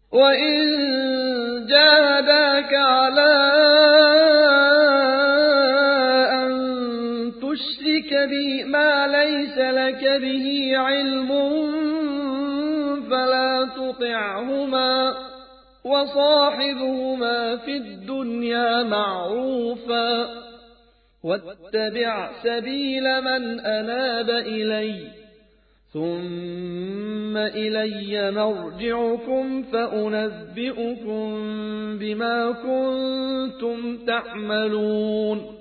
وإن جاهداك على أن تشرك بي ما ليس لك به علم فلا تطعهما وصاحبهما في الدنيا معروفا واتبع سبيل من أناب إلي ثم إلي مرجعكم فأنبئكم بما كنتم تعملون